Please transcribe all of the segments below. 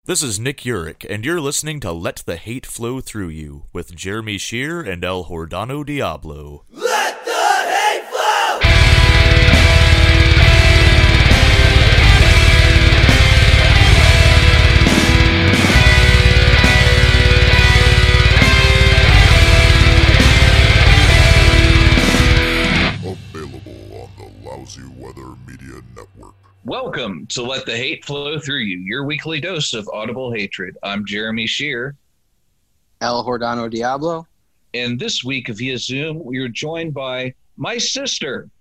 This is Nick Urich, and you're listening to Let the Hate Flow Through You with Jeremy Shear and El Hordano Diablo. Let the hate flow! Available on the Lousy Weather Media Network. Welcome to Let the Hate Flow Through You, your weekly dose of audible hatred. I'm Jeremy Shear. El Hordano Diablo. And this week via Zoom, we are joined by my sister.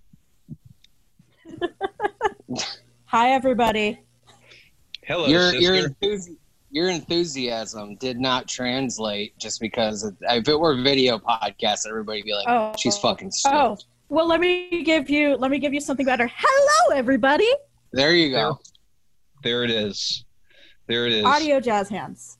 Hi, everybody. Hello, Your sister. your enthusiasm did not translate just because if it were a video podcast, everybody would be like, she's fucking stupid. Oh, well, let me give you something better. Hello, everybody. There you go. There it is. There it is. Audio jazz hands.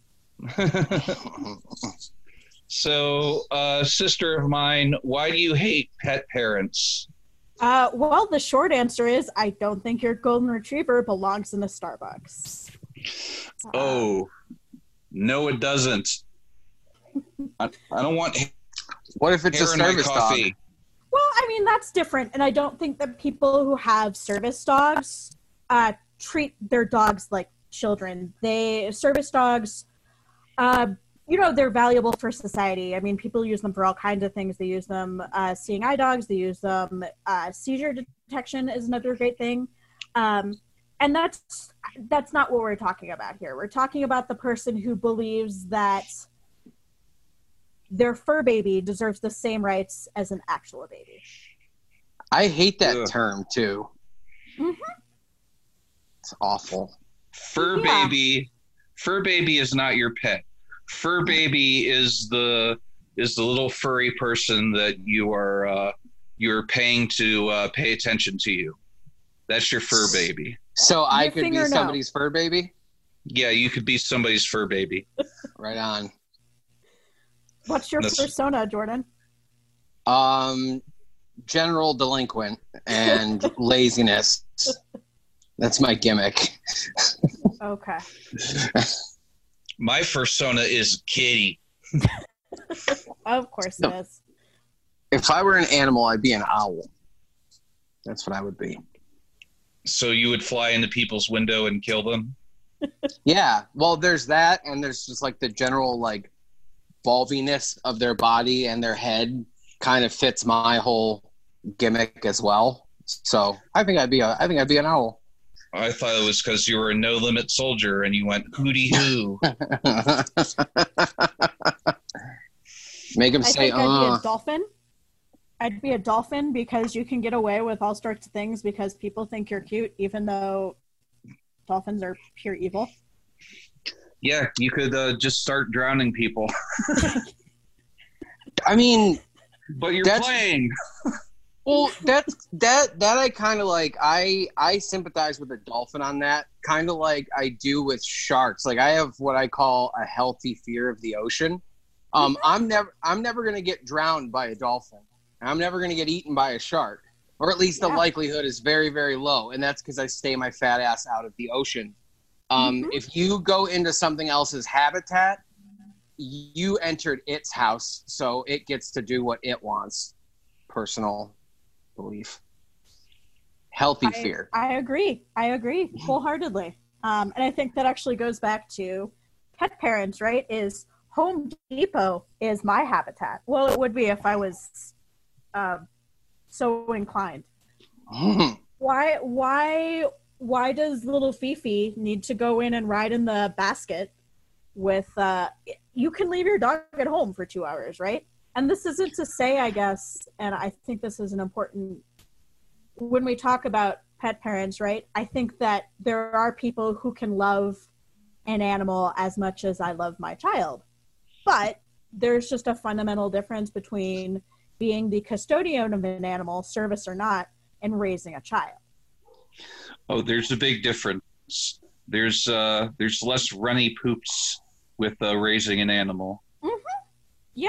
So, sister of mine, why do you hate pet parents? Well, the short answer is I don't think your golden retriever belongs in a Starbucks. Oh, no, it doesn't. I don't want What if it's a hair in my service dog? coffee. Well, I mean, that's different. And I don't think that people who have service dogs treat their dogs like children. Service dogs, they're valuable for society. I mean, people use them for all kinds of things. They use them seeing eye dogs. They use them. Seizure detection is another great thing. And that's not what we're talking about here. We're talking about the person who believes that their fur baby deserves the same rights as an actual baby. I hate that Ugh. term too. Mm-hmm. It's awful. Fur Yeah. baby is not your pet. Fur baby is the little furry person that you're paying to pay attention to you. That's your fur baby. So I could be finger no. somebody's fur baby? Yeah, you could be somebody's fur baby. Right on. What's your That's- persona, Jordan? General delinquent and laziness. That's my gimmick. Okay. My persona is kitty. Of course it is. If I were an animal, I'd be an owl. That's what I would be. So you would fly into people's window and kill them? Yeah, well, there's that, and there's just like the general like bulbiness of their body and their head kind of fits my whole gimmick as well. So I think I'd be an owl. I thought it was because you were a no-limit soldier and you went hooty hoo. Make him I say, think I'd be a dolphin. I'd be a dolphin because you can get away with all sorts of things because people think you're cute, even though dolphins are pure evil. Yeah, you could just start drowning people. I mean, But you're That's- playing. well, that I kind of like. I sympathize with a dolphin on that, kind of like I do with sharks. Like I have what I call a healthy fear of the ocean. I'm never gonna get drowned by a dolphin. I'm never gonna get eaten by a shark, or at least the Yeah. likelihood is very, very low. And that's because I stay my fat ass out of the ocean. If you go into something else's habitat, you entered its house, so it gets to do what it wants. Personal belief. Healthy fear. I agree wholeheartedly. And I think that actually goes back to pet parents, right? Is Home Depot is my habitat. Well, it would be if I was so inclined. Why does little Fifi need to go in and ride in the basket with you can leave your dog at home for 2 hours, right? And this isn't to say, I guess, and I think this is an important when we talk about pet parents, right? I think that there are people who can love an animal as much as I love my child. But there's just a fundamental difference between being the custodian of an animal, service or not, and raising a child. Oh, there's a big difference. There's less runny poops with raising an animal. Yeah.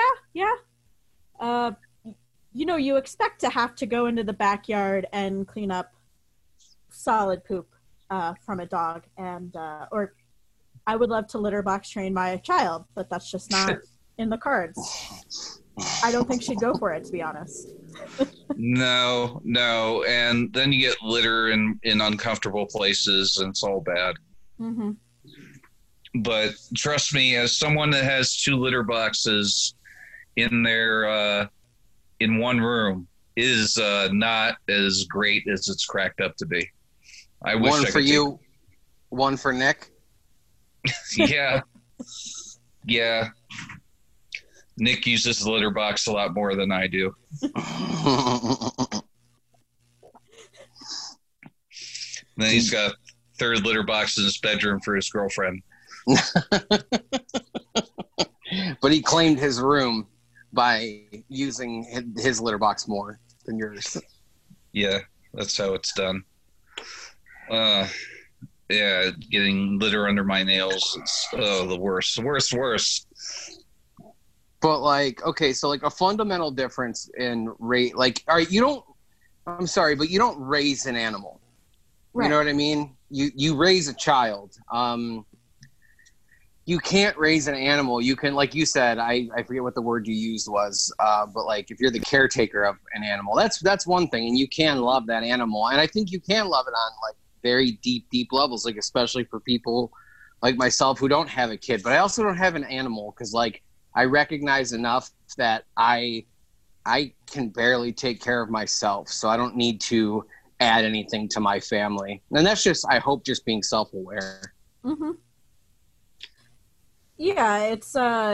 You expect to have to go into the backyard and clean up solid poop from a dog, and or I would love to litter box train my child, but that's just not in the cards. I don't think she'd go for it, to be honest. No. And then you get litter in uncomfortable places, and it's all bad. Mm-hmm. But trust me, as someone that has 2 litter boxes in their in one room, is not as great as it's cracked up to be. I wish One I for could you, one for Nick. Yeah. Nick uses the litter box a lot more than I do. Then he's got a 3rd litter box in his bedroom for his girlfriend. But he claimed his room by using his litter box more than yours. Yeah, that's how it's done. Yeah, getting litter under my nails. It's the worst. But like, okay, so like a fundamental difference in rate, like, all right, I'm sorry, but you don't raise an animal. Right. You know what I mean? You raise a child. You can't raise an animal. You can, like you said, I forget what the word you used was, but like if you're the caretaker of an animal, that's one thing, and you can love that animal, and I think you can love it on like very deep levels, like especially for people like myself who don't have a kid, but I also don't have an animal because like I recognize enough that I can barely take care of myself, so I don't need to add anything to my family, and that's just, I hope, just being self-aware. Mm-hmm. Yeah, it's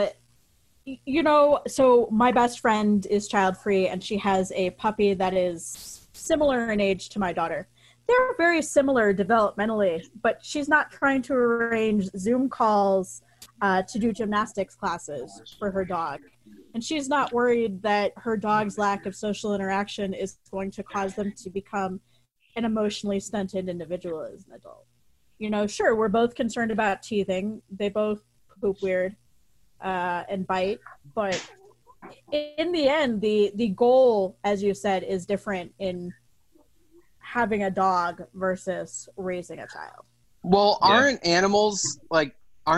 so my best friend is child-free, and she has a puppy that is similar in age to my daughter. They're very similar developmentally, but she's not trying to arrange Zoom calls to do gymnastics classes for her dog. And she's not worried that her dog's lack of social interaction is going to cause them to become an emotionally stunted individual as an adult. Sure, we're both concerned about teething. They both poop weird and bite, but in the end, the goal, as you said, is different in having a dog versus raising a child. Well, aren't animals like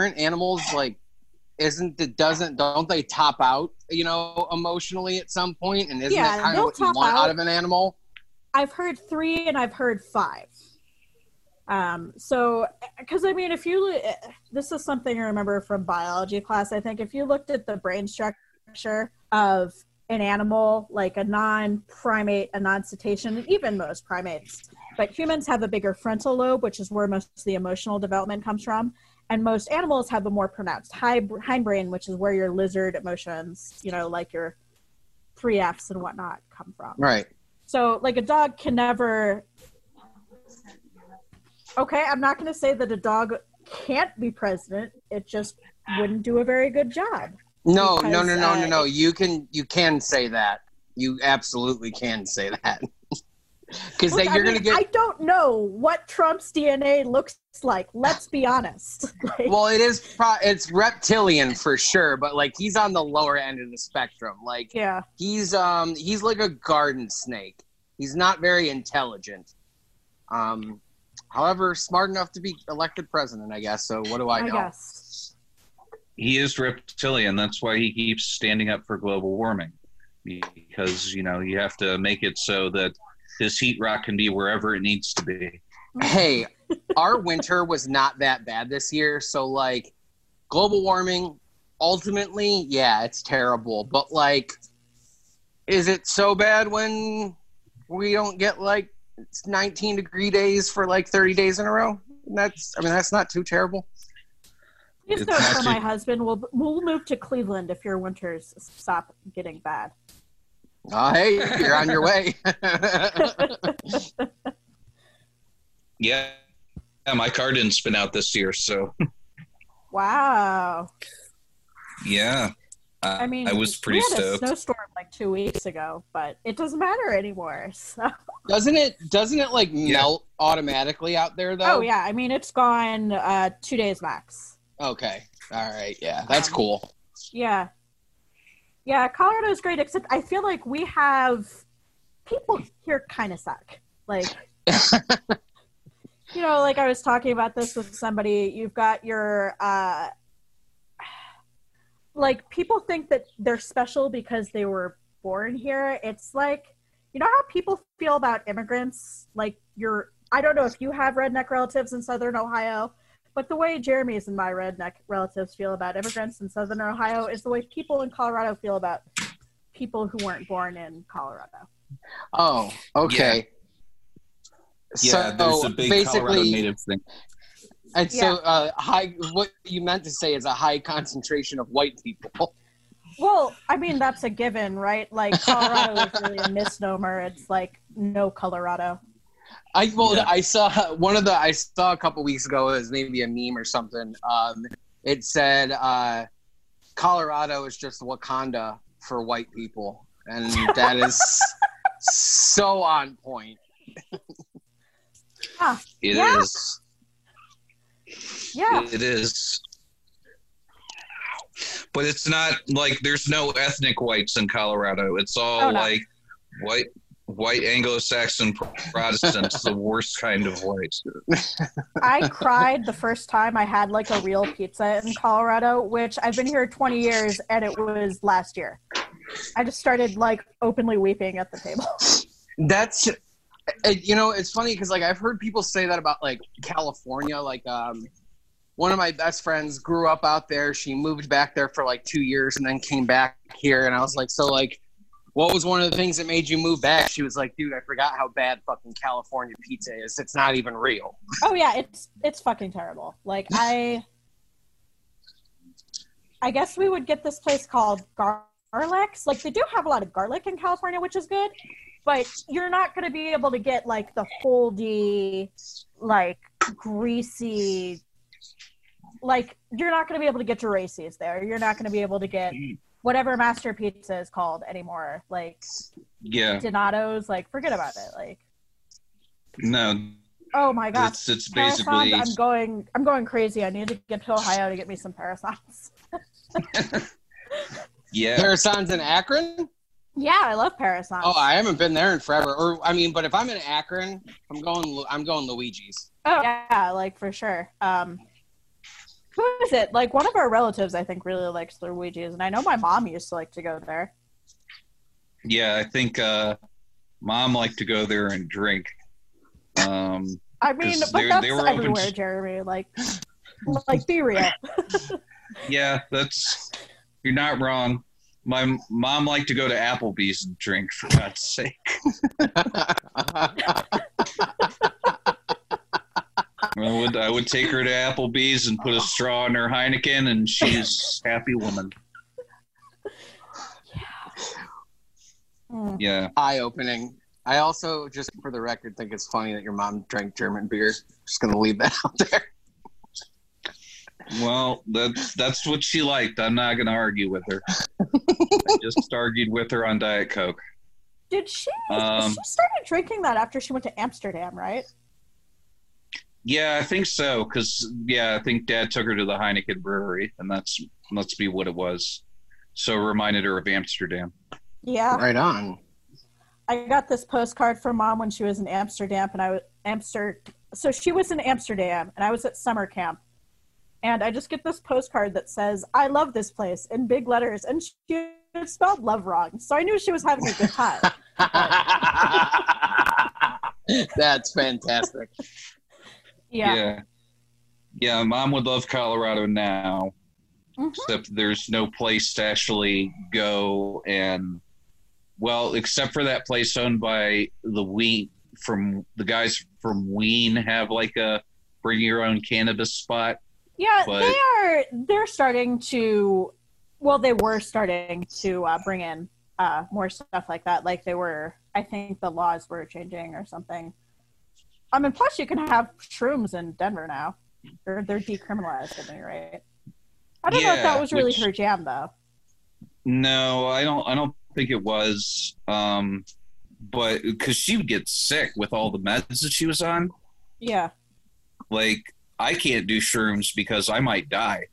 don't they top out, emotionally at some point? And isn't that kind of what you want out of an animal? I've heard 3 and I've heard 5. So, because I mean, this is something I remember from biology class. I think if you looked at the brain structure of an animal, like a non-primate, a non-cetacean, and even most primates, but humans have a bigger frontal lobe, which is where most of the emotional development comes from. And most animals have a more pronounced hindbrain, which is where your lizard emotions, like your 3Fs and whatnot come from. Right. So, like, a dog can never... Okay, I'm not going to say that a dog can't be president. It just wouldn't do a very good job. No. You can say that. You absolutely can say that. Because you're going to get... I don't know what Trump's DNA looks like. Let's be honest. Well, it's reptilian for sure, but like he's on the lower end of the spectrum. Like, yeah, he's like a garden snake. He's not very intelligent. However, smart enough to be elected president, I guess. So what do I know? Guess. He is reptilian. That's why he keeps standing up for global warming. Because, you have to make it so that his heat rock can be wherever it needs to be. Hey, our winter was not that bad this year. So, like, global warming, ultimately, yeah, it's terrible. But, like, is it so bad when we don't get, like, 19-degree days for, like, 30 days in a row? That's not too terrible. Please don't tell my husband. We'll move to Cleveland if your winters stop getting bad. Oh, hey, you're on your way. Yeah, my car didn't spin out this year, so. Wow. Yeah. I mean, I was pretty we had stoked. a snowstorm like 2 weeks ago, but it doesn't matter anymore. So. Doesn't it like melt automatically out there though? Oh yeah, I mean it's gone 2 days max. Okay. All right. Yeah, that's cool. Yeah. Yeah, Colorado's great, except I feel like we have people here kind of suck. Like You know, like I was talking about this with somebody, you've got your, like, people think that they're special because they were born here. It's like, you know how people feel about immigrants? Like, I don't know if you have redneck relatives in Southern Ohio, but the way Jeremy's and my redneck relatives feel about immigrants in Southern Ohio is the way people in Colorado feel about people who weren't born in Colorado. Oh, okay. Yeah, there's a big Colorado native thing. And so what you meant to say is a high concentration of white people. Well, I mean, that's a given, right? Like, Colorado is really a misnomer. It's like no Colorado. I saw a couple weeks ago, it was maybe a meme or something. It said Colorado is just Wakanda for white people, and that is so on point. It is. Yeah. It is. But it's not like there's no ethnic whites in Colorado. It's all like white Anglo-Saxon Protestants, the worst kind of whites. I cried the first time I had like a real pizza in Colorado, which I've been here 20 years, and it was last year. I just started like openly weeping at the table. That's, you know, it's funny because like I've heard people say that about like California. Like one of my best friends grew up out there. She moved back there for like 2 years and then came back here. And I was like, so like, what was one of the things that made you move back? She was like, dude, I forgot how bad fucking California pizza is. It's not even real. Oh yeah, it's fucking terrible. Like I guess we would get this place called Garlex. Like they do have a lot of garlic in California, which is good, but you're not going to be able to get like the foldy, like greasy, like you're not going to be able to get Geraci's there. You're not going to be able to get whatever Master Pizza is called anymore. Like Donato's, like forget about it. Like no. Oh my gosh. It's basically I'm going crazy. I need to get to Ohio to get me some Parasons. Yeah. Parasons in Akron? Yeah, I love Parasons. Oh, I haven't been there in forever. Or I mean, but if I'm in Akron, I'm going Luigi's. Oh yeah, like for sure. Who is it? Like one of our relatives, I think, really likes Luigi's, and I know my mom used to like to go there. Yeah, I think Mom liked to go there and drink. I mean, but that's everywhere, Jeremy. Like be real. Yeah, you're not wrong. My mom liked to go to Applebee's and drink, for God's sake. I would take her to Applebee's and put a straw in her Heineken, and she's a happy woman. Yeah. Eye-opening. I also, just for the record, think it's funny that your mom drank German beer. Just going to leave that out there. Well, that's what she liked. I'm not going to argue with her. I just argued with her on Diet Coke. Did she? She started drinking that after she went to Amsterdam, right? Yeah, I think so. Because I think Dad took her to the Heineken brewery, and that's must be what it was. So it reminded her of Amsterdam. Yeah. Right on. I got this postcard from Mom when she was in Amsterdam, and so she was in Amsterdam, and I was at summer camp. And I just get this postcard that says, "I love this place," in big letters. And she spelled love wrong. So I knew she was having a good time. That's fantastic. Yeah. Yeah, Mom would love Colorado now. Mm-hmm. Except there's no place to actually go and, well, except for that place owned by the guys from Ween have like a bring your own cannabis spot. Yeah, they're starting to, well, they were starting to bring in more stuff like that. Like I think the laws were changing or something. I mean, plus you can have shrooms in Denver now. They're decriminalized, I think, right? I don't know if that was really her jam, though. No, I don't think it was. But because she would get sick with all the meds that she was on. Yeah. Like, I can't do shrooms because I might die.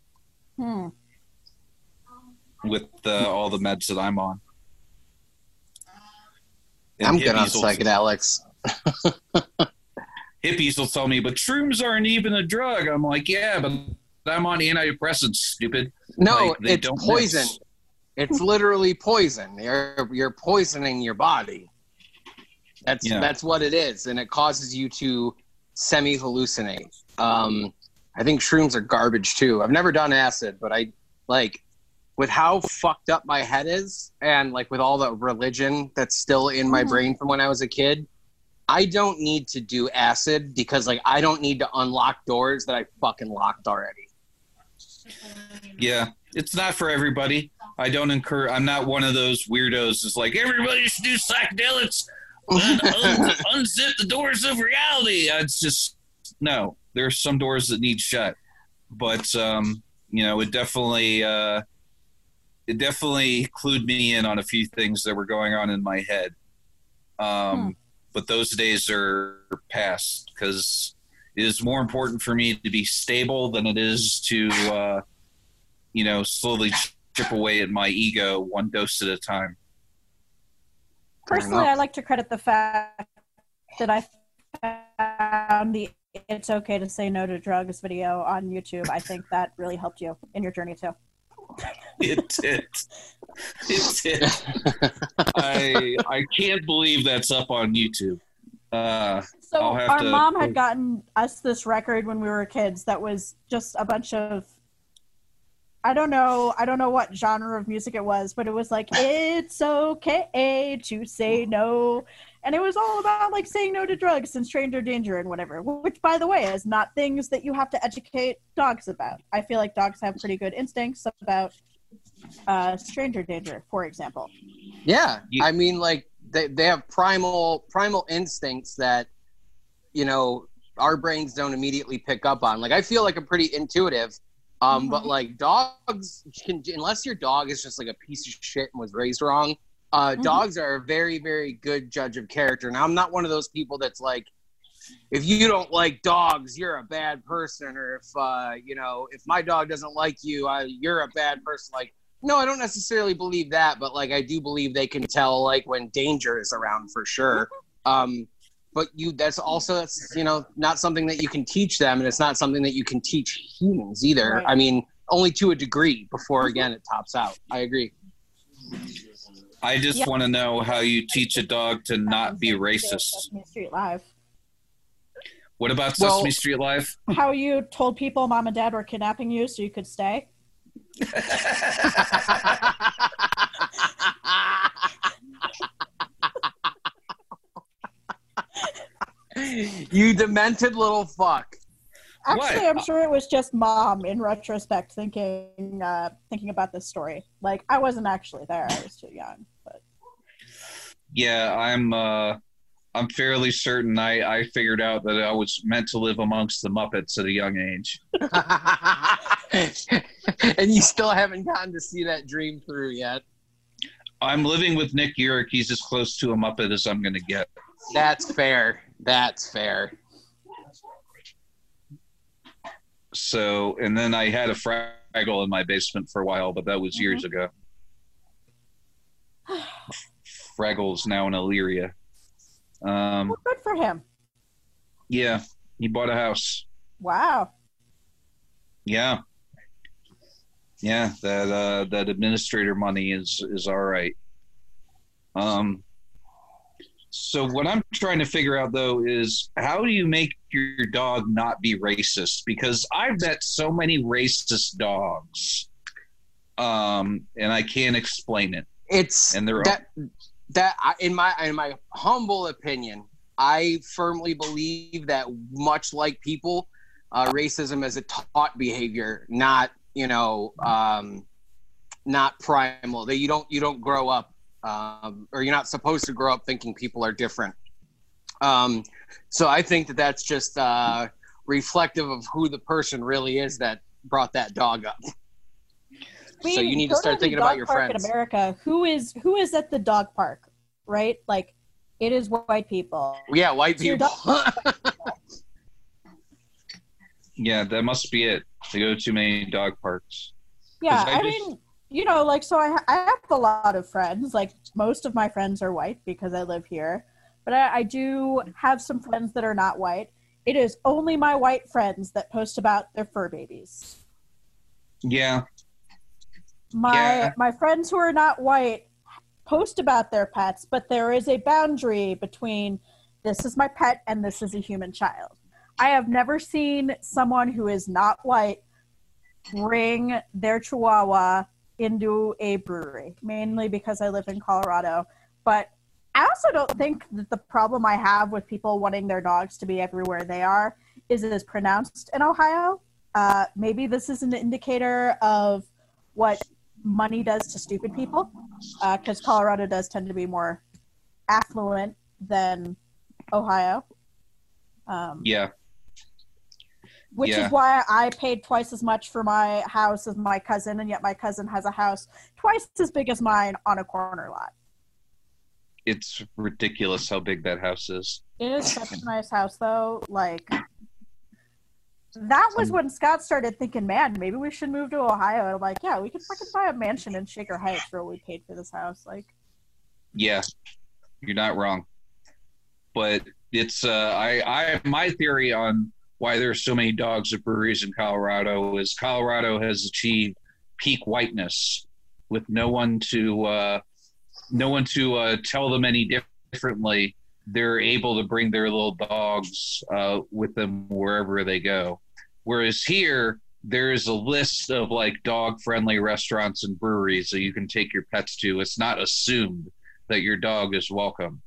With all the meds that I'm on. I'm good on psychedelics. hippies will tell me, but shrooms aren't even a drug. I'm like, yeah, but I'm on antidepressants, stupid. No, Like, they it's don't poison. mix. It's literally poison. You're poisoning your body. That's what it is, and it causes you to semi-hallucinate. I think shrooms are garbage too. I've never done acid, but I like with how fucked up my head is, and like with all the religion that's still in my brain from when I was a kid. I don't need to do acid because like I don't need to unlock doors that I fucking locked already. Yeah, it's not for everybody. I'm not one of those weirdos that's like, everybody should do psychedelics. Unzip the doors of reality. It's just, no, there's some doors that need shut. But, it definitely clued me in on a few things that were going on in my head. But those days are past because it is more important for me to be stable than it is to, slowly chip away at my ego one dose at a time. Personally, I like to credit the fact that I found the It's Okay to Say No to Drugs video on YouTube. I think that really helped you in your journey too. It did. I can't believe that's up on YouTube. So our mom had gotten us this record when we were kids that was just a bunch of, I don't know what genre of music it was, but it was like, it's okay to say no. And it was all about like saying no to drugs and stranger danger and whatever, which by the way is not things that you have to educate dogs about. I feel like dogs have pretty good instincts about stranger danger, for example. Yeah. I mean, like they have primal instincts that, our brains don't immediately pick up on. Like, I feel like I'm pretty intuitive. But like dogs can, unless your dog is just like a piece of shit and was raised wrong, dogs are a very, very good judge of character. Now, I'm not one of those people that's like, if you don't like dogs, you're a bad person. Or if my dog doesn't like you, you're a bad person. Like, no, I don't necessarily believe that, but like, I do believe they can tell like when danger is around for sure. But that's not something that you can teach them, and it's not something that you can teach humans either. Right. I mean, only to a degree before, again, it tops out. I agree. I just want to know how you teach a dog to not be racist. Sesame Street Live. What about Sesame Street Live? How you told people mom and dad were kidnapping you so you could stay? You demented little fuck. Actually, what? I'm sure it was just mom in retrospect thinking about this story. Like, I wasn't actually there. I was too young. But yeah, I'm fairly certain I figured out that I was meant to live amongst the Muppets at a young age. And you still haven't gotten to see that dream through yet. I'm living with Nick Urich. He's as close to a Muppet as I'm going to get. That's fair. So, and then I had a Fraggle in my basement for a while, but that was years ago. Fraggle's now in Illyria. Well, good for him. Yeah, he bought a house. Wow. Yeah, that administrator money is all right. So what I'm trying to figure out, though, is how do you make your dog not be racist? Because I've met so many racist dogs, and I can't explain it. In my humble opinion, I firmly believe that much like people, racism is a taught behavior, not primal. That you don't grow up. Or you're not supposed to grow up thinking people are different. So I think that's just reflective of who the person really is that brought that dog up. I mean, so you need to start thinking about your friends. In America, who is at the dog park, right? Like, it is white people. Yeah, white people. Yeah, that must be it. They go to too many dog parks. Yeah, I mean, so I have a lot of friends. Like, most of my friends are white because I live here. But I do have some friends that are not white. It is only my white friends that post about their fur babies. Yeah. My friends who are not white post about their pets, but there is a boundary between this is my pet and this is a human child. I have never seen someone who is not white bring their chihuahua into a brewery, mainly because I live in Colorado. But I also don't think that the problem I have with people wanting their dogs to be everywhere they are is as pronounced in Ohio. Maybe this is an indicator of what money does to stupid people, because Colorado does tend to be more affluent than Ohio. Yeah. Which is why I paid twice as much for my house as my cousin, and yet my cousin has a house twice as big as mine on a corner lot. It's ridiculous how big that house is. It is such a nice house, though. Like, that was when Scott started thinking, man, maybe we should move to Ohio. And I'm like, yeah, we could fucking buy a mansion in Shaker Heights for what we paid for this house. Like, yeah, you're not wrong. But it's my theory on why there's so many dogs at breweries in Colorado is Colorado has achieved peak whiteness with no one to tell them any differently. They're able to bring their little dogs with them wherever they go. Whereas here, there's a list of like dog-friendly restaurants and breweries that you can take your pets to. It's not assumed that your dog is welcome.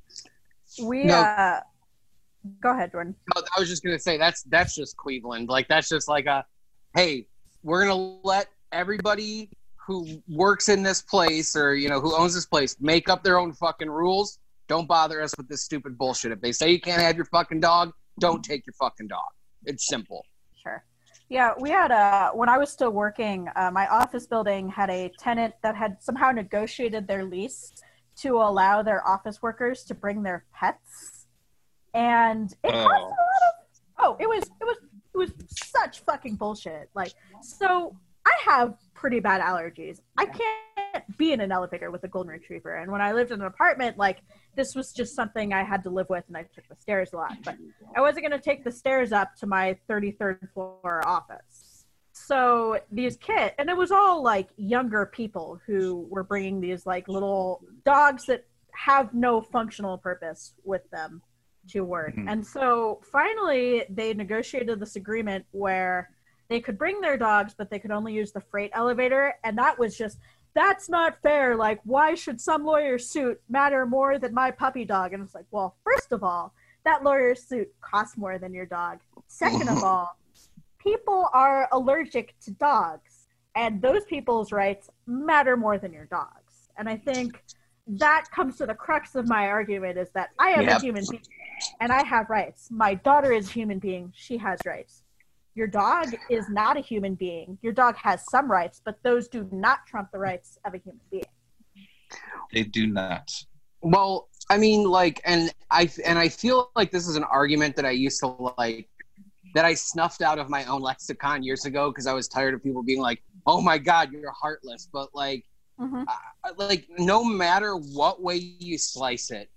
Go ahead, Jordan. I was just gonna say that's just Cleveland. Like that's just like hey, we're gonna let everybody who works in this place or who owns this place make up their own fucking rules. Don't bother us with this stupid bullshit. If they say you can't have your fucking dog, don't take your fucking dog. It's simple. Sure. Yeah, we had when I was still working, my office building had a tenant that had somehow negotiated their lease to allow their office workers to bring their pets. And it cost a lot of it was such fucking bullshit. Like, so I have pretty bad allergies. I can't be in an elevator with a golden retriever. And when I lived in an apartment, like, this was just something I had to live with, and I took the stairs a lot. But I wasn't going to take the stairs up to my 33rd floor office. So these kids, and it was all, like, younger people who were bringing these, like, little dogs that have no functional purpose with them to work. Mm-hmm. And so finally they negotiated this agreement where they could bring their dogs, but they could only use the freight elevator. And that was just, that's not fair. Like, why should some lawyer's suit matter more than my puppy dog? And it's like, well, first of all, that lawyer's suit costs more than your dog. Second of all, people are allergic to dogs, and those people's rights matter more than your dog's. And I think that comes to the crux of my argument, is that I am a human being and I have rights. My daughter is a human being. She has rights. Your dog is not a human being. Your dog has some rights, but those do not trump the rights of a human being. They do not. Well, I mean, like, and I feel like this is an argument that I used to like, that I snuffed out of my own lexicon years ago because I was tired of people being like, "Oh my God, you're heartless." But like, like no matter what way you slice it,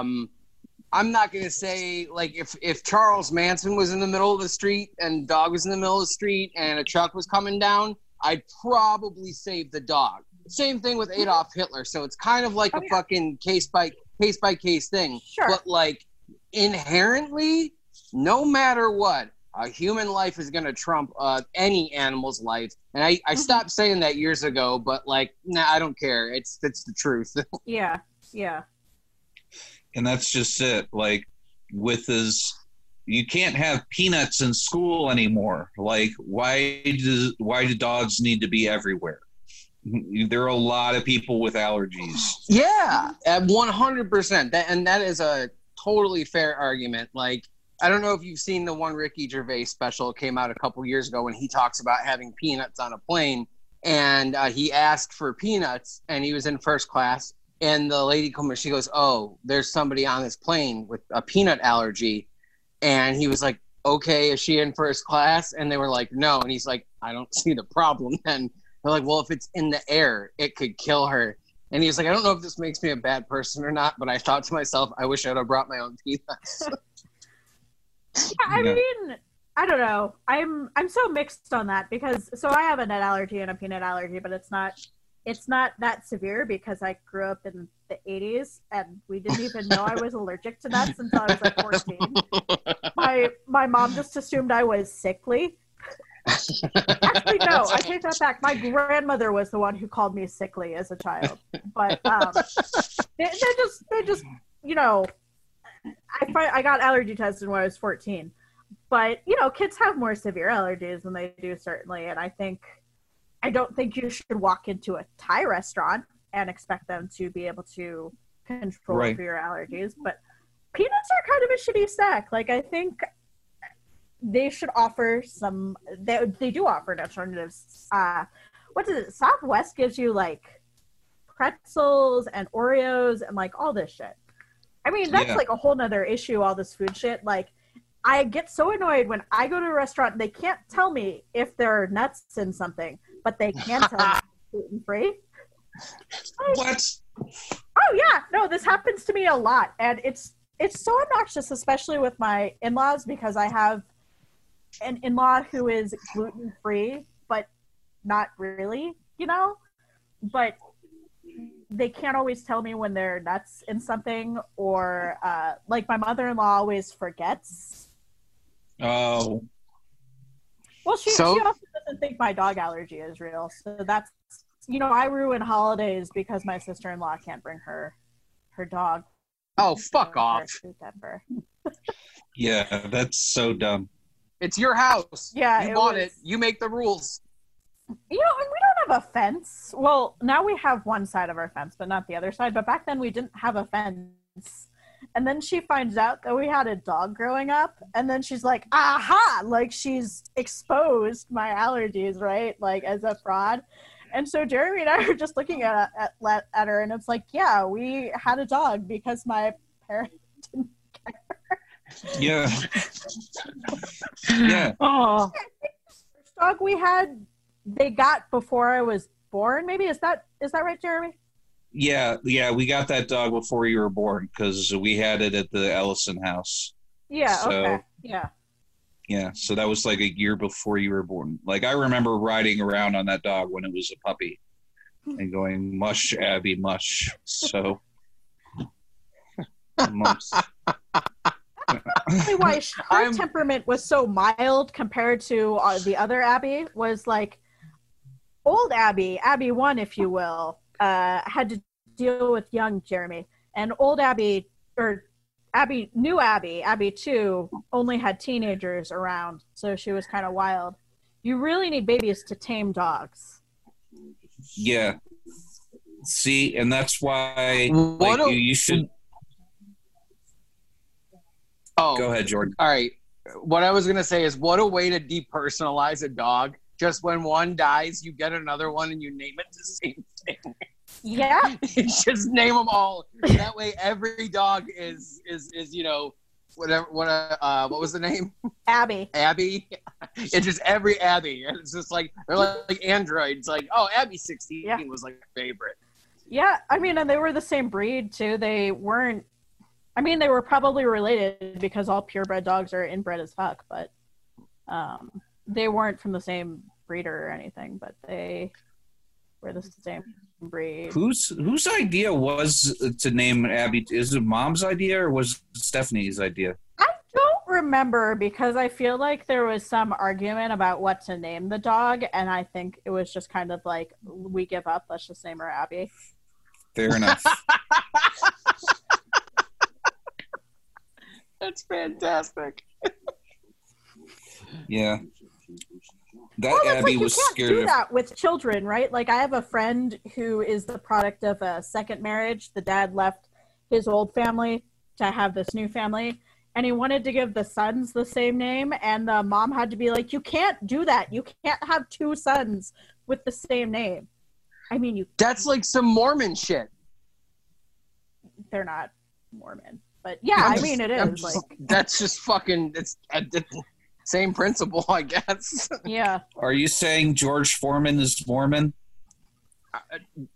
I'm not going to say, like, if Charles Manson was in the middle of the street and dog was in the middle of the street and a truck was coming down, I'd probably save the dog. Same thing with Adolf Hitler. So it's kind of like fucking case by case thing. Sure. But, like, inherently, no matter what, a human life is going to trump any animal's life. And I stopped saying that years ago, but, like, nah, I don't care. It's the truth. Yeah. And that's just it. Like, you can't have peanuts in school anymore. Like, why do dogs need to be everywhere? There are a lot of people with allergies. Yeah, 100%. That is a totally fair argument. Like, I don't know if you've seen the one Ricky Gervais special. It came out a couple years ago when he talks about having peanuts on a plane. And he asked for peanuts, and he was in first class. And the lady comes, she goes, "Oh, there's somebody on this plane with a peanut allergy." And he was like, "Okay, is she in first class?" And they were like, "No." And he's like, "I don't see the problem then." They're like, "Well, if it's in the air, it could kill her." And he's like, "I don't know if this makes me a bad person or not, but I thought to myself, I wish I'd have brought my own peanuts." I mean, I don't know. I'm so mixed on that because I have a nut allergy and a peanut allergy, but it's not that severe because I grew up in the 80s and we didn't even know I was allergic to nuts until I was like 14. My mom just assumed I was sickly. Actually, no, I take that back. My grandmother was the one who called me sickly as a child. But they just you know, I got allergy tested when I was 14. But, you know, kids have more severe allergies than they do, certainly. And I don't think you should walk into a Thai restaurant and expect them to be able to control for your allergies. But peanuts are kind of a shitty snack. Like, I think they should offer they do offer alternatives. What is it? Southwest gives you, like, pretzels and Oreos and, like, all this shit. I mean, that's, like, a whole nother issue, all this food shit. Like, I get so annoyed when I go to a restaurant and they can't tell me if there are nuts in something, but they can tell me it's gluten-free. What? Oh, yeah. No, this happens to me a lot. And it's so obnoxious, especially with my in-laws, because I have an in-law who is gluten-free, but not really, you know? But they can't always tell me when there are nuts in something, or like my mother-in-law always forgets. Oh. Well, she also doesn't think my dog allergy is real. So that's, you know, I ruin holidays because my sister-in-law can't bring her dog. Oh, fuck off. Yeah, that's so dumb. It's your house. Yeah, you bought it. You make the rules. You know, and we don't have a fence. Well, now we have one side of our fence, but not the other side. But back then we didn't have a fence. And then she finds out that we had a dog growing up. And then she's like, aha! Like, she's exposed my allergies, right? Like, as a fraud. And so Jeremy and I are just looking at her, and it's like, yeah, we had a dog because my parents didn't care. Yeah. Yeah. Oh. The first dog we had, they got before I was born, maybe? Is that right, Jeremy? Yeah, we got that dog before you were born because we had it at the Ellison house. Yeah, so, okay. Yeah. Yeah, so that was like a year before you were born. Like, I remember riding around on that dog when it was a puppy and going, mush, Abby, mush. So, why her temperament was so mild compared to the other Abby was like, old Abby 1, if you will, had to deal with young Jeremy, and old Abby, or new Abby 2, only had teenagers around, so she was kind of wild. You really need babies to tame dogs. Yeah. See, and that's why you should. Oh, go ahead, Jordan. All right. What I was gonna say is, what a way to depersonalize a dog. Just when one dies, you get another one and you name it the same thing. Yeah. Just name them all. That way, every dog is you know, whatever. What was the name? Abby. It's just every Abby, and it's just like they're like androids. Like, oh, Abby 16 was like my favorite. Yeah, I mean, and they were the same breed too. They weren't. I mean, they were probably related because all purebred dogs are inbred as fuck, but they weren't from the same breeder or anything. But they were the same breed. Whose idea was to name Abby? Is it Mom's idea or was it Stephanie's idea? I don't remember because I feel like there was some argument about what to name the dog, and I think it was just kind of like, we give up, let's just name her Abby. Fair enough. That's fantastic. Yeah. That Abby was scared of. You can't do that with children, right? Like, I have a friend who is the product of a second marriage. The dad left his old family to have this new family, and he wanted to give the sons the same name, and the mom had to be like, you can't do that. You can't have two sons with the same name. I mean, that's like some Mormon shit. They're not Mormon. But yeah, I mean, it is. That's just fucking, it's same principle, I guess. Yeah. Are you saying George Foreman is Mormon?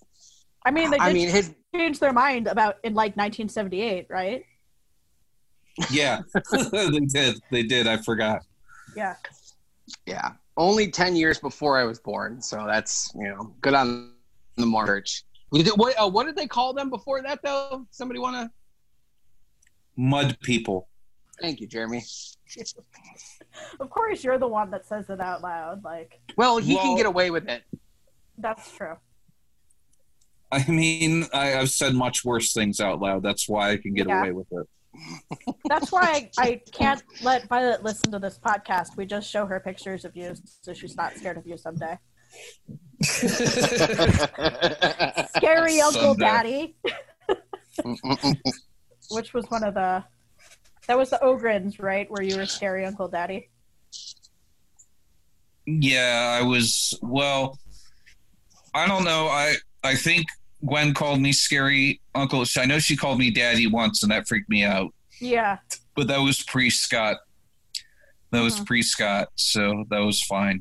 I mean, they changed their mind about in like 1978, right? Yeah, they did. I forgot. Yeah. Yeah. Only 10 years before I was born. So that's, good on the March. What did they call them before that, though? Somebody want to? Mud people. Thank you, Jeremy. Of course, you're the one that says it out loud. Well, he can get away with it. That's true. I mean, I've said much worse things out loud. That's why I can get away with it. That's why I can't let Violet listen to this podcast. We just show her pictures of you so she's not scared of you someday. Scary Uncle Daddy. Which was one of that was the Ogrins, right? Where you were Scary Uncle Daddy. Yeah, I was, I don't know. I think Gwen called me Scary Uncle. I know she called me Daddy once, and that freaked me out. Yeah. But that was pre-Scott. So that was fine.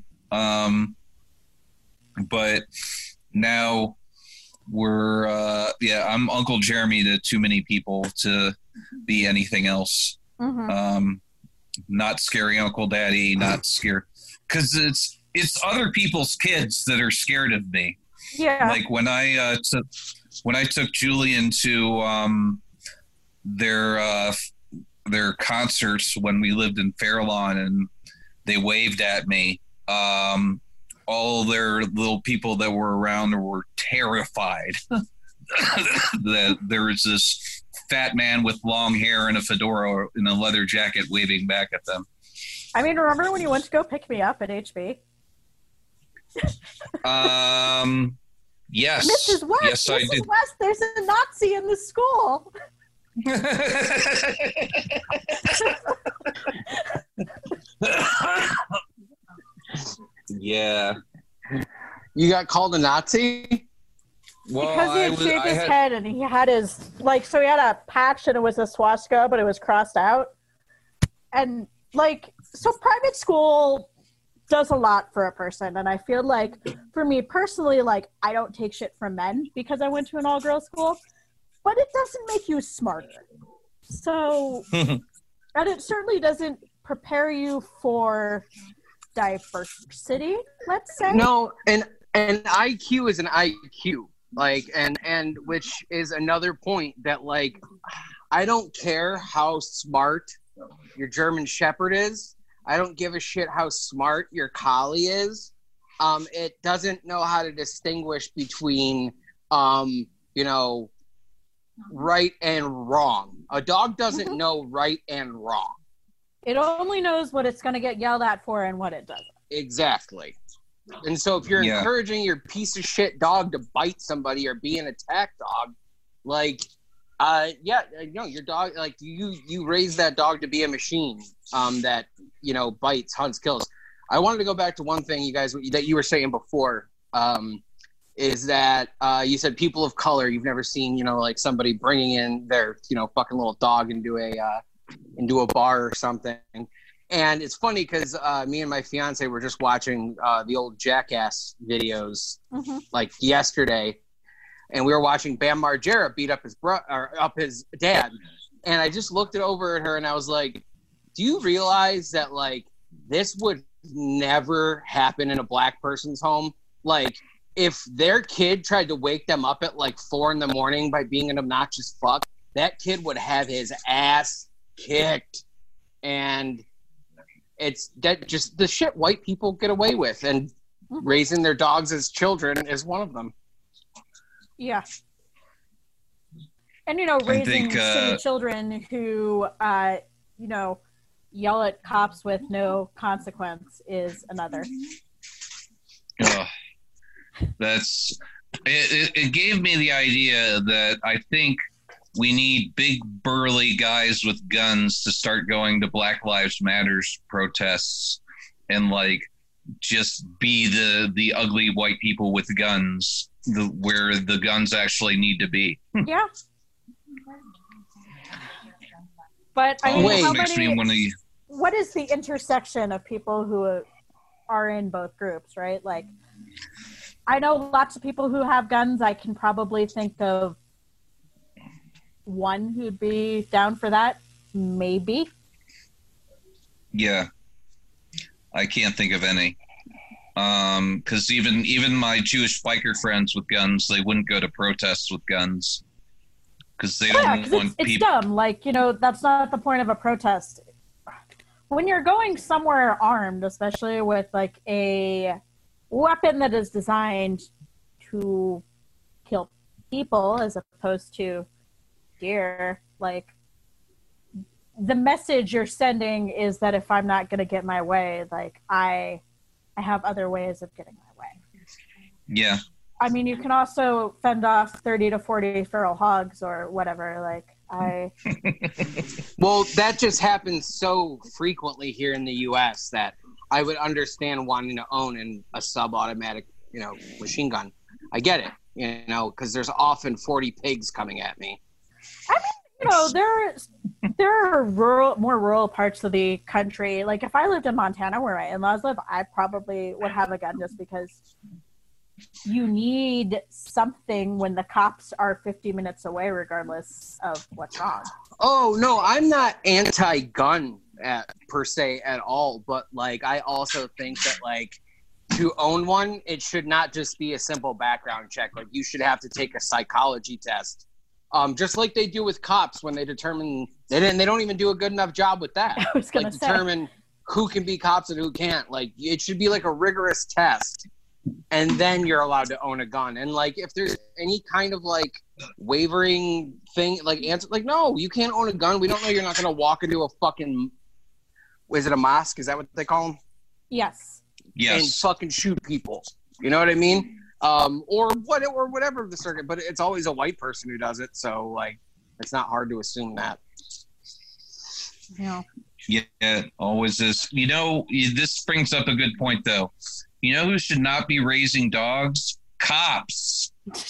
But now we're, I'm Uncle Jeremy to too many people to be anything else. Mm-hmm. Not Scary Uncle Daddy, not scared. Because it's other people's kids that are scared of me. Yeah. Like when I took Julian to their concerts when we lived in Fairlawn, and they waved at me. All their little people that were around were terrified that there was this fat man with long hair and a fedora in a leather jacket waving back at them. I mean, remember when you went to go pick me up at HB? Yes. Mrs. West, yes, I Mrs. did. West, there's a Nazi in the school. Yeah. You got called a Nazi? Well, Because he had shaved his head and he had his, so he had a patch and it was a swastika, but it was crossed out. And, so private school does a lot for a person. And I feel like, for me personally, I don't take shit from men because I went to an all-girls school. But it doesn't make you smarter. So, and it certainly doesn't prepare you for diversity, let's say. No, and IQ is an IQ. And which is another point that, I don't care how smart your German Shepherd is. I don't give a shit how smart your collie is. It doesn't know how to distinguish between, right and wrong. A dog doesn't know right and wrong. It only knows what it's going to get yelled at for and what it doesn't. Exactly. And so if you're encouraging your piece of shit dog to bite somebody or be an attack dog, your dog, you raise that dog to be a machine that, bites, hunts, kills. I wanted to go back to one thing you guys, that you were saying before, is that you said people of color, you've never seen, somebody bringing in their, fucking little dog into a bar or something. And it's funny because me and my fiance were just watching the old Jackass videos yesterday, and we were watching Bam Margera beat up his dad. And I just looked over at her and I was like, "Do you realize that this would never happen in a black person's home? If their kid tried to wake them up at 4 a.m. by being an obnoxious fuck, that kid would have his ass kicked." And it's that just the shit white people get away with, and raising their dogs as children is one of them. Yeah. And, raising shitty children who, yell at cops with no consequence is another. It gave me the idea that I think we need big burly guys with guns to start going to Black Lives Matters protests and just be the ugly white people with guns, where the guns actually need to be. Yeah. But I mean, what is the intersection of people who are in both groups, right? I know lots of people who have guns. I can probably think of one who'd be down for that. maybe. Yeah, I can't think of any. Because even my Jewish biker friends with guns, they wouldn't go to protests with guns because they don't want it's people. dumb. Like, that's not the point of a protest. When you're going somewhere armed, especially with like a weapon that is designed to kill people as opposed to deer, like, the message you're sending is that if I'm not going to get my way, like, I have other ways of getting my way. Yeah. I mean, you can also fend off 30 to 40 feral hogs or whatever. Like, Well, that just happens so frequently here in the U.S. that I would understand wanting to own a sub-automatic, machine gun. I get it, because there's often 40 pigs coming at me. I mean, there are more rural parts of the country. Like, if I lived in Montana where my in-laws live, I probably would have a gun just because you need something when the cops are 50 minutes away, regardless of what's wrong. Oh, no, I'm not anti-gun per se at all, but, like, I also think that, like, to own one, it should not just be a simple background check. Like, you should have to take a psychology test. Just like they do with cops when they determine they don't even do a good enough job with that. I was gonna say. Determine who can be cops and who can't. Like, it should be like a rigorous test, and then you're allowed to own a gun. And like, if there's any kind of like wavering thing, like answer, like, no, you can't own a gun. We don't know you're not going to walk into a fucking, is it a mosque? Is that what they call them? Yes. Yes. And fucking shoot people. You know what I mean? Or whatever the circuit, but it's always a white person who does it. So like, it's not hard to assume that. Yeah. Yeah, it always is. This brings up a good point, though. You know who should not be raising dogs? Cops.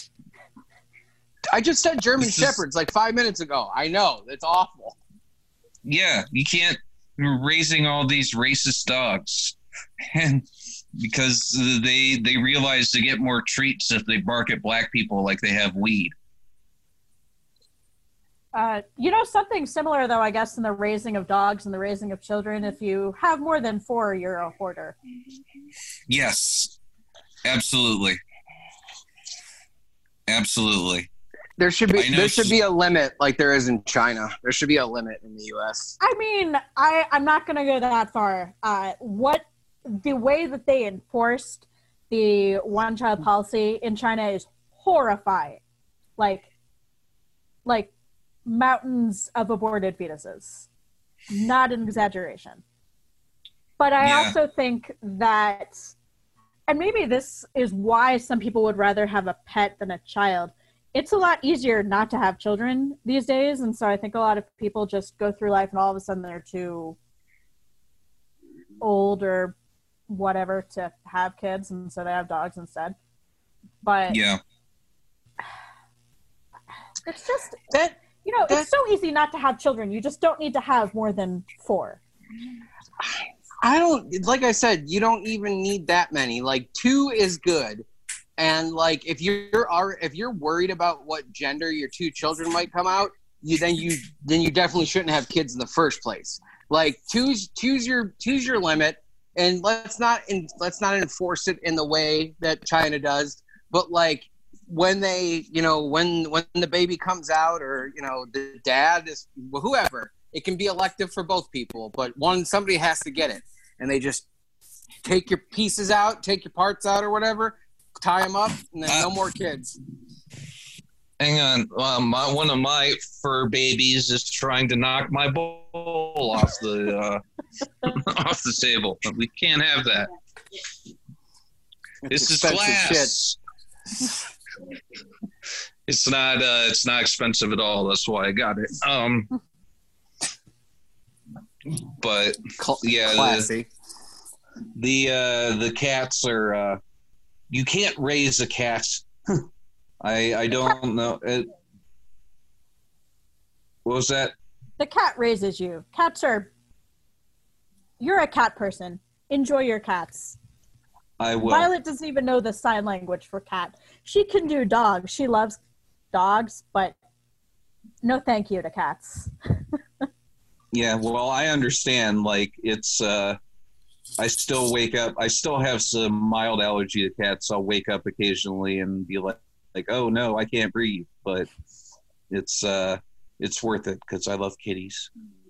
I just said German Shepherds like 5 minutes ago. I know. It's awful. Yeah, you can't. You're raising all these racist dogs. And because they realize they get more treats if they bark at black people like they have weed. Something similar, though, I guess, in the raising of dogs and the raising of children. If you have more than 4, you're a hoarder. Yes, absolutely. Absolutely. There should be a limit like there is in China. There should be a limit in the U.S. I mean, I'm not going to go that far. The way that they enforced the one-child policy in China is horrifying. Like mountains of aborted fetuses. Not an exaggeration. But I also think that, and maybe this is why some people would rather have a pet than a child, it's a lot easier not to have children these days. And so I think a lot of people just go through life and all of a sudden they're too old or whatever to have kids. And so they have dogs instead. But yeah, it's just, it's so easy not to have children. You just don't need to have more than 4. Like I said, you don't even need that many. Like 2 is good. And like, if you're worried about what gender your 2 children might come out, then you definitely shouldn't have kids in the first place. Like two's your limit, and let's not enforce it in the way that China does. But like, when they, when the baby comes out, or the dad is whoever, it can be elective for both people. But somebody has to get it, and they just take your pieces out, take your parts out, or whatever, tie them up, and then no more kids. Hang on, one of my fur babies is trying to knock my bowl off the off the table. We can't have that. This is glass. Shit. It's not expensive at all. That's why I got it. But yeah, classy. The cats are. You can't raise a cat. I don't know. What was that? The cat raises you. You're a cat person. Enjoy your cats. I will. Violet doesn't even know the sign language for cat. She can do dogs. She loves dogs, but no thank you to cats. Yeah, well, I understand. Like, it's, I still wake up. I still have some mild allergy to cats. So I'll wake up occasionally and be like, oh no, I can't breathe. But it's worth it because I love kitties.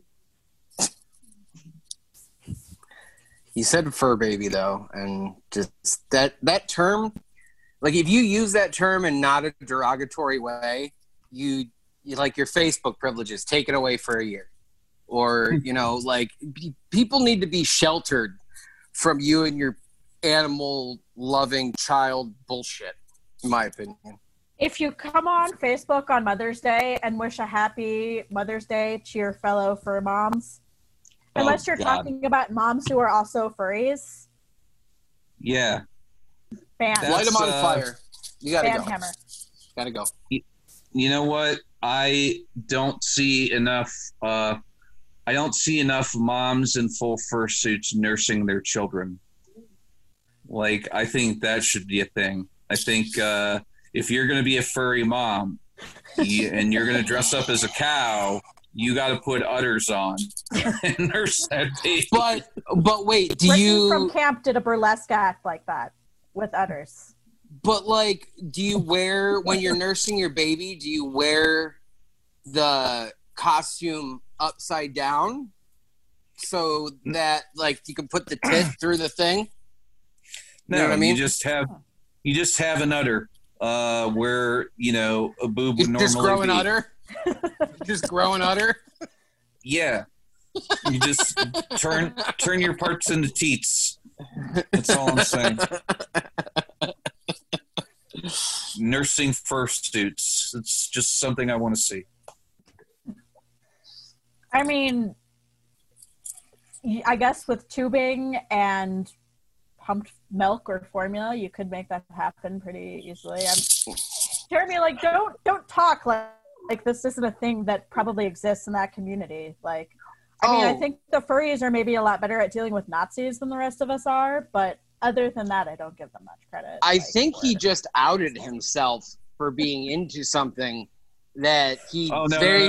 You said fur baby though, and just that term, like if you use that term in not a derogatory way, you like your Facebook privileges taken away for a year, or like people need to be sheltered from you and your animal loving child bullshit, in my opinion. If you come on Facebook on Mother's Day and wish a happy Mother's Day to your fellow fur moms, unless you're talking about moms who are also furries. Yeah. Ban. Light them on fire. You gotta Ban go. hammer. Gotta go. You know what? I don't see enough moms in full fursuits nursing their children. Like, I think that should be a thing. I think if you're going to be a furry mom and you're going to dress up as a cow, you got to put udders on and nurse that baby. But wait, Brittany from camp did a burlesque act like that with udders. But like, do you wear when you're nursing your baby? Do you wear the costume upside down so that like you can put the tit through the thing? No, you know what I mean? You just have an udder where a boob would normally just grow an be. udder. Just grow an udder. Yeah, you just turn your parts into teats. That's all I'm saying. Nursing fursuits. It's just something I want to see. I mean, I guess with tubing and pumped milk or formula, you could make that happen pretty easily. Jeremy, like, don't talk like this isn't a thing that probably exists in that community. Like, I mean, I think the furries are maybe a lot better at dealing with Nazis than the rest of us are, but other than that, I don't give them much credit. I think he just outed himself for being into something that he no.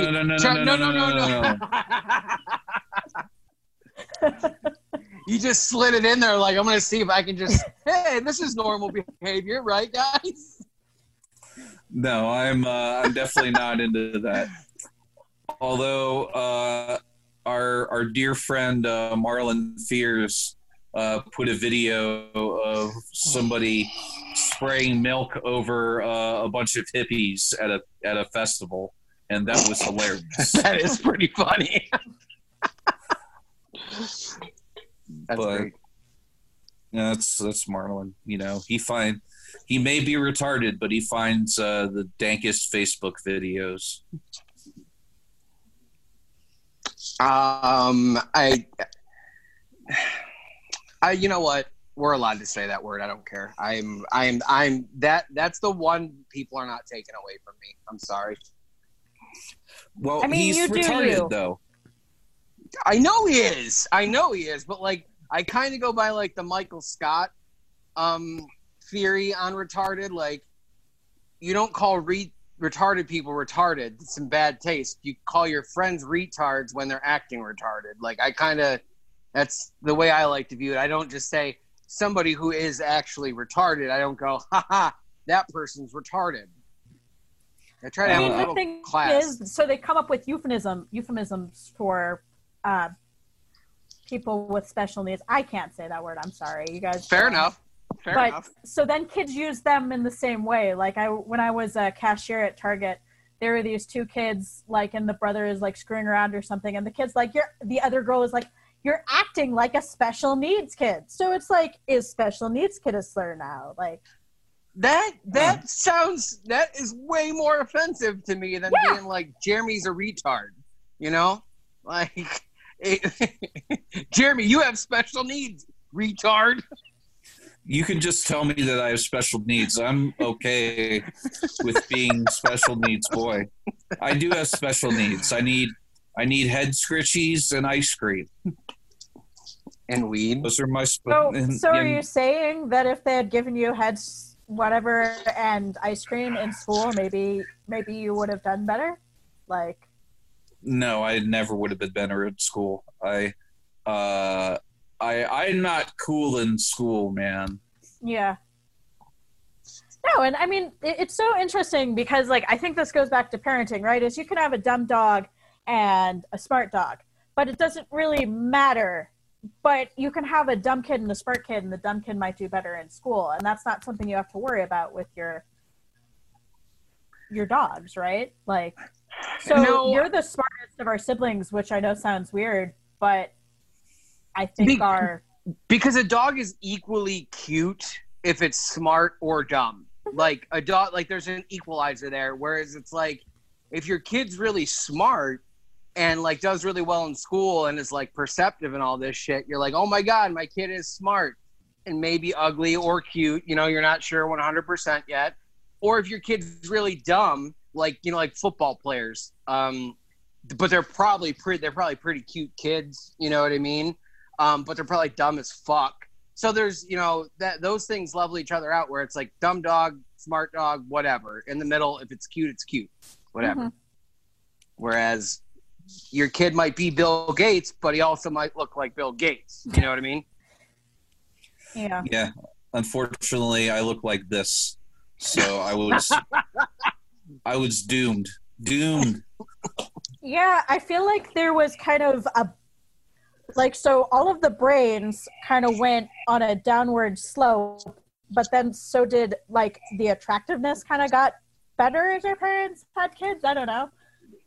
You just slid it in there like, I'm going to see if I can just, hey, this is normal behavior, right, guys? No, I'm definitely not into that. Although our dear friend Marlon Fears put a video of somebody spraying milk over a bunch of hippies at a festival, and that was hilarious. That is pretty funny. That's great. Yeah, that's Marlon. He may be retarded, but he finds the dankest Facebook videos. I you know what? We're allowed to say that word. I don't care. That's the one people are not taking away from me. I'm sorry. Well, I mean, he's you do retarded you. though. I know he is, but like, I kind of go by like the Michael Scott theory on retarded. Like, you don't call retarded people retarded. It's in bad taste. You call your friends retards when they're acting retarded. Like, that's the way I like to view it. I don't just say somebody who is actually retarded. I don't go, haha, that person's retarded. I try to have a little class. So they come up with euphemisms for people with special needs. I can't say that word. I'm sorry, you guys. Fair enough. So then kids use them in the same way. Like when I was a cashier at Target, there were these two kids, like, and the brother is like screwing around or something, and the kid's like, the other girl is like, you're acting like a special needs kid. So it's like, is special needs kid a slur now? Like, that is way more offensive to me than being like, Jeremy's a retard, like, Jeremy, you have special needs, retard. You can just tell me that I have special needs. I'm okay with being special needs boy. I do have special needs. I need head scritchies and ice cream. And weed. Those are my So are you saying that if they had given you heads, whatever, and ice cream in school, maybe you would have done better? Like, No, I never would have been better at school. I'm not cool in school, man. Yeah. No, and I mean, it's so interesting because, like, I think this goes back to parenting, right? Is you can have a dumb dog and a smart dog, but it doesn't really matter. But you can have a dumb kid and a smart kid, and the dumb kid might do better in school, and that's not something you have to worry about with your dogs, right? Like, so No. you're the smartest of our siblings, which I know sounds weird, but I think Because a dog is equally cute if it's smart or dumb. Like a dog, like there's an equalizer there. Whereas it's like, if your kid's really smart and like does really well in school and is like perceptive and all this shit, you're like, oh my God, my kid is smart and maybe ugly or cute. You know, you're not sure 100% yet. Or if your kid's really dumb, like, you know, like football players, but they're probably pretty cute kids. You know what I mean? But they're probably dumb as fuck. So there's, you know, that those things level each other out where it's like dumb dog, smart dog, whatever. In the middle, if it's cute, whatever. Mm-hmm. Whereas your kid might be Bill Gates, but he also might look like Bill Gates. You know what I mean? Yeah. Yeah. Unfortunately, I look like this. So I was doomed. Yeah, I feel like there was kind of so all of the brains kind of went on a downward slope, but then so did like the attractiveness kind of got better as your parents had kids. I don't know.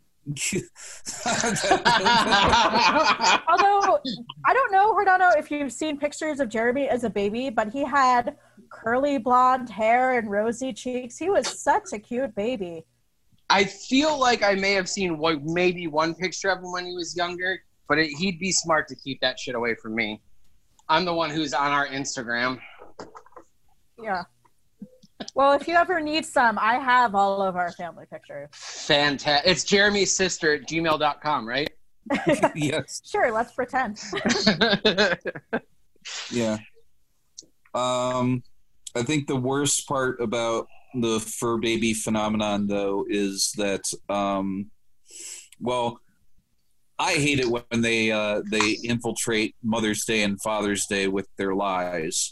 Although I don't know, Hordano, if you've seen pictures of Jeremy as a baby, but he had curly blonde hair and rosy cheeks. He was such a cute baby. I feel like I may have seen maybe one picture of him when he was younger, but he'd be smart to keep that shit away from me. I'm the one who's on our Instagram. Yeah. Well, if you ever need some, I have all of our family pictures. Fantastic. It's Jeremy's sister at gmail.com, right? Yes. Sure, let's pretend. Yeah. I think the worst part about the fur baby phenomenon, though, is that, well, I hate it when they infiltrate Mother's Day and Father's Day with their lies.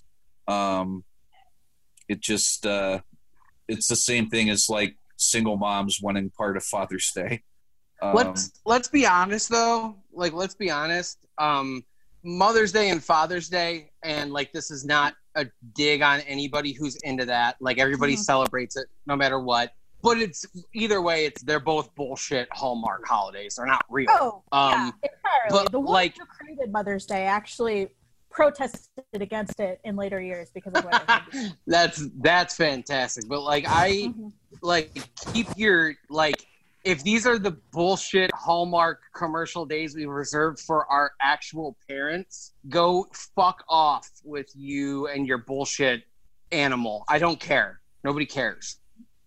It just it's the same thing as like single moms wanting part of Father's Day. Let's be honest though. Like, let's be honest. Mother's Day and Father's Day, and like this is not a dig on anybody who's into that. Like everybody celebrates it no matter what. But it's either way, they're both bullshit Hallmark holidays. They're not real. Oh, yeah, entirely. But the one like, who created Mother's Day actually protested against it in later years because of what it that's fantastic. But like like keep your like, if these are the bullshit Hallmark commercial days we reserved for our actual parents, go fuck off with you and your bullshit animal. I don't care. Nobody cares.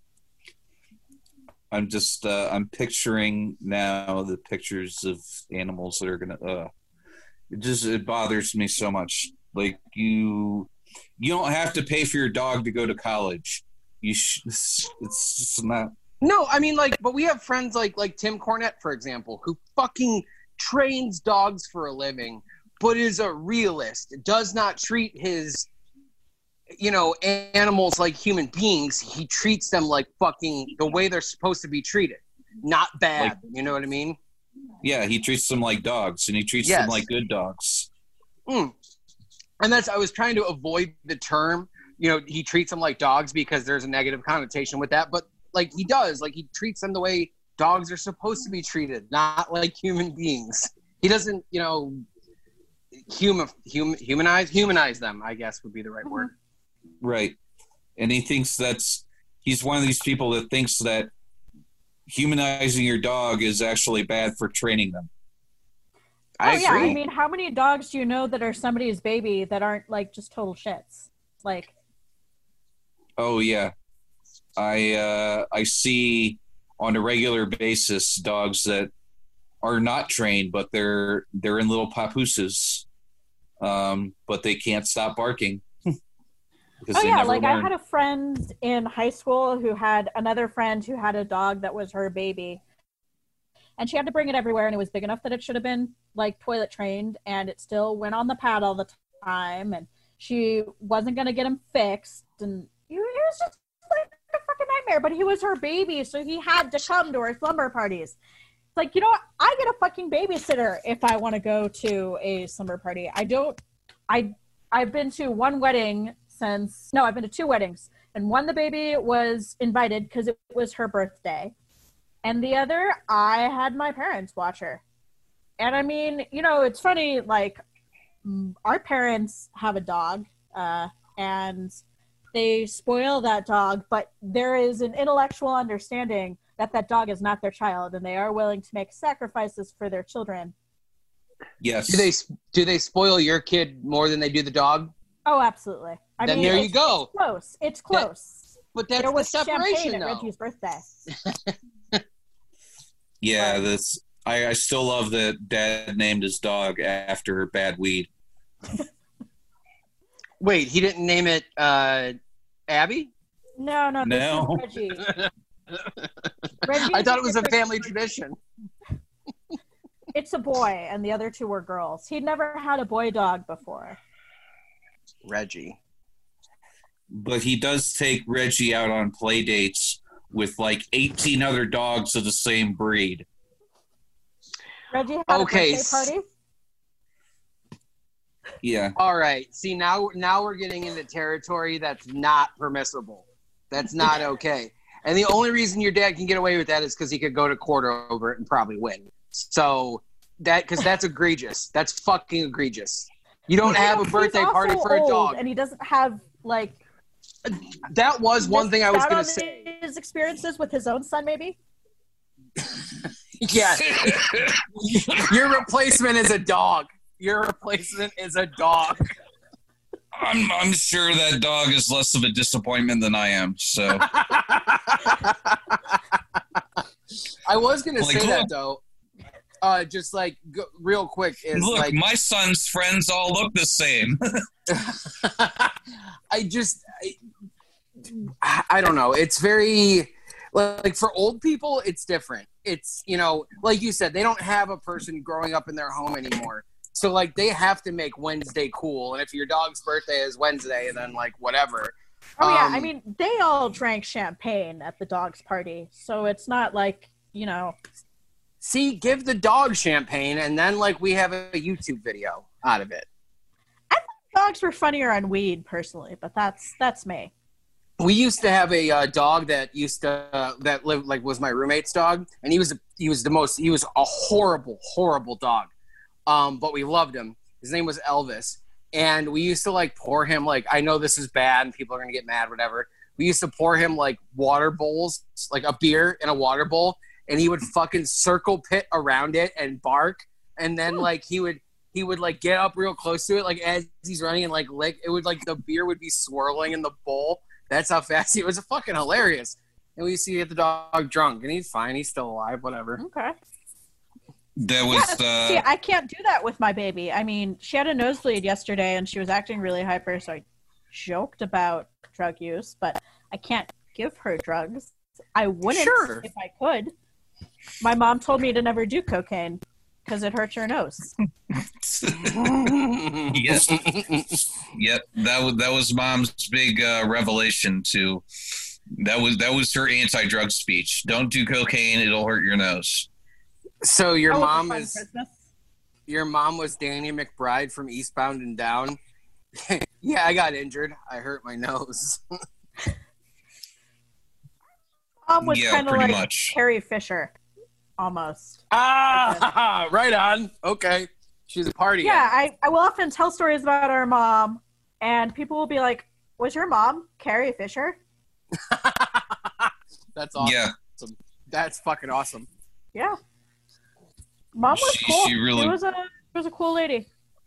I'm just I'm picturing now the pictures of animals that are gonna it bothers me so much. Like you don't have to pay for your dog to go to college. It's just not. No, I mean, like, but we have friends like Tim Cornette, for example, who fucking trains dogs for a living, but is a realist. Does not treat his, you know, animals like human beings. He treats them like fucking the way they're supposed to be treated. Not bad. Like, you know what I mean? Yeah, he treats them like dogs, and he treats them like good dogs. And I was trying to avoid the term, you know, he treats them like dogs because there's a negative connotation with that, but like he does, like he treats them the way dogs are supposed to be treated, not like human beings. He doesn't, you know, humanize them, I guess would be the right word. Right. And he thinks he's one of these people that thinks that humanizing your dog is actually bad for training them. I agree. I mean, how many dogs do you know that are somebody's baby that aren't like just total shits? Like, oh yeah, I see on a regular basis dogs that are not trained, but they're in little papooses, but they can't stop barking. Oh yeah, like I had a friend in high school who had another friend who had a dog that was her baby. and she had to bring it everywhere, and it was big enough that it should have been like toilet trained, and it still went on the pad all the time, and she wasn't going to get him fixed, and it was just like a fucking nightmare. But he was her baby, so he had to come to her slumber parties. It's like, you know what? I get a fucking babysitter if I want to go to a slumber party. I've been to I've been to 2 weddings, and one, the baby was invited because it was her birthday, and the other, I had my parents watch her. And I mean, you know, it's funny, like, our parents have a dog, and they spoil that dog, but there is an intellectual understanding that that dog is not their child, and they are willing to make sacrifices for their children. Yes. Do they spoil your kid more than they do the dog? Oh, absolutely. Then there you go. Close. It's close. But that's there the was separation, champagne though. at Reggie's birthday. Yeah, I still love that Dad named his dog after bad weed. Wait, he didn't name it Abby? No. No. This is Reggie. Reggie. I thought it was a family tradition. It's a boy, and the other 2 were girls. He'd never had a boy dog before. Reggie. But he does take Reggie out on play dates with like 18 other dogs of the same breed. Reggie had a birthday party? Yeah. All right. See, now we're getting into territory that's not permissible. That's not okay. And the only reason your dad can get away with that is because he could go to court over it and probably win. So because that's egregious. That's fucking egregious. You don't have a birthday party for a dog. And he doesn't have, like... That was one thing I was going to say. His experiences with his own son, maybe? Yeah. Your replacement is a dog. Your replacement is a dog. I'm sure that dog is less of a disappointment than I am. So I was going to say that, though. Just like real quick is look, like my son's friends all look the same. I don't know. It's very like for old people, it's different. It's, you know, like you said, they don't have a person growing up in their home anymore. So like they have to make Wednesday cool. And if your dog's birthday is Wednesday, then like whatever. Oh yeah, I mean they all drank champagne at the dog's party, so it's not like, you know. See, give the dog champagne, and then like we have a YouTube video out of it. I think dogs were funnier on weed, personally, but that's me. We used to have a dog that that lived like was my roommate's dog, and he was a horrible dog, but we loved him. His name was Elvis, and we used to like pour him like, I know this is bad and people are gonna get mad, whatever. We used to pour him like water bowls, like a beer in a water bowl. And he would fucking circle pit around it and bark. And then like he would like get up real close to it, like as he's running and like lick. It would like the beer would be swirling in the bowl. That's how fast he was. Fucking hilarious. And we used to get the dog drunk, and he's fine. He's still alive. Whatever. Okay. That was. See, I can't do that with my baby. I mean, she had a nosebleed yesterday, and she was acting really hyper. So I joked about drug use, but I can't give her drugs. I wouldn't if I could. My mom told me to never do cocaine because it hurts your nose. Yes. Yep. That was Mom's big revelation too. That was her anti-drug speech. Don't do cocaine; it'll hurt your nose. So your mom was Danny McBride from Eastbound and Down. Yeah, I got injured. I hurt my nose. Mom was kind of like much. Carrie Fisher, almost. Ah, right on. Okay. She's a party. Yeah, I will often tell stories about our mom, and people will be like, was your mom Carrie Fisher? That's awesome. Yeah. That's fucking awesome. Yeah. Mom was cool. She really was a cool lady.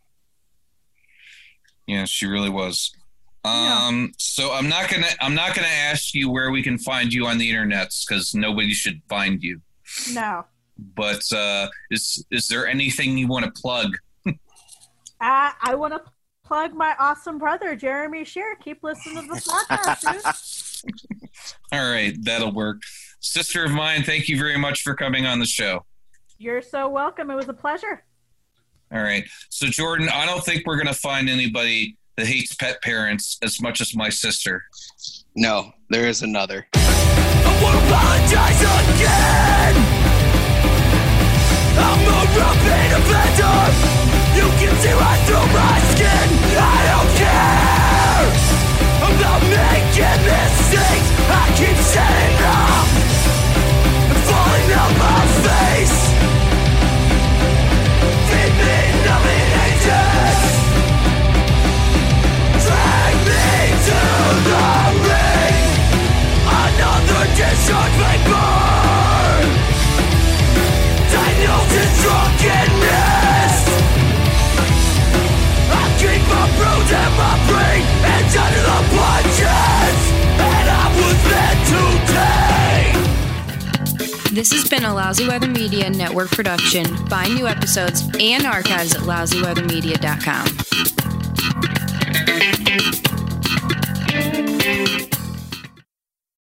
Yeah, she really was. Yeah. So I'm not gonna ask you where we can find you on the internet because nobody should find you. No. But is there anything you want to plug? I want to plug my awesome brother, Jeremy Shear. Keep listening to the podcast, dude. All right, that'll work. Sister of mine, thank you very much for coming on the show. You're so welcome. It was a pleasure. All right. So, Jordan, I don't think we're going to find anybody that hates pet parents as much as my sister. No, there is another. I won't apologize again. I'm a repeat offender. You can see right through my skin. I don't care about making mistakes. I keep setting up and falling out my face. Feed me nothing ages. Drag me to the ring. Another discharge vapor. Diagnosed in drunkenness. I keep my bruise and my brain and under the punches. And I was meant to take. This has been a Lousy Weather Media Network production. Find new episodes and archives at lousyweathermedia.com.